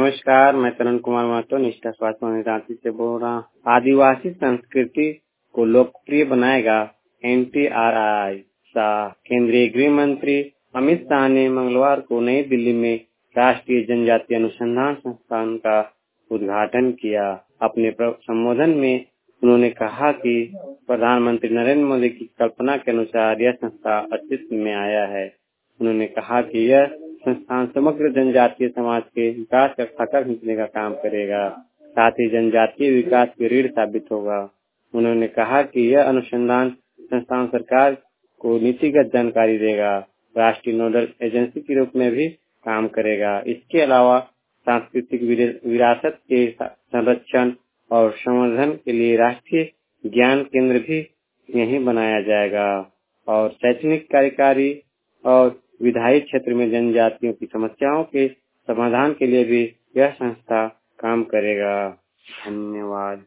नमस्कार, मैं तरुण कुमार महतो निष्ठा स्वास्थ्य रांची से बोल रहा हूँ। आदिवासी संस्कृति को लोकप्रिय बनाएगा NTRI शाह। केंद्रीय गृह मंत्री अमित शाह ने मंगलवार को नई दिल्ली में राष्ट्रीय जनजातीय अनुसंधान संस्थान का उद्घाटन किया। अपने संबोधन में उन्होंने कहा कि प्रधानमंत्री नरेंद्र मोदी की कल्पना के अनुसार यह संस्था अस्तित्व में आया है। उन्होंने कहा कि यह संस्थान समग्र जनजातीय समाज के विकास का खाका खींचने का काम करेगा, साथ ही जनजातीय विकास की रीढ़ साबित होगा। उन्होंने कहा कि यह अनुसंधान संस्थान सरकार को नीतिगत जानकारी देगा, राष्ट्रीय नोडल एजेंसी के रूप में भी काम करेगा। इसके अलावा सांस्कृतिक विरासत के संरक्षण और संवर्धन के लिए राष्ट्रीय ज्ञान केंद्र भी यहीं बनाया जाएगा और शैक्षणिक कार्यकारी और विधायी क्षेत्र में जनजातियों की समस्याओं के समाधान के लिए भी यह संस्था काम करेगा। धन्यवाद।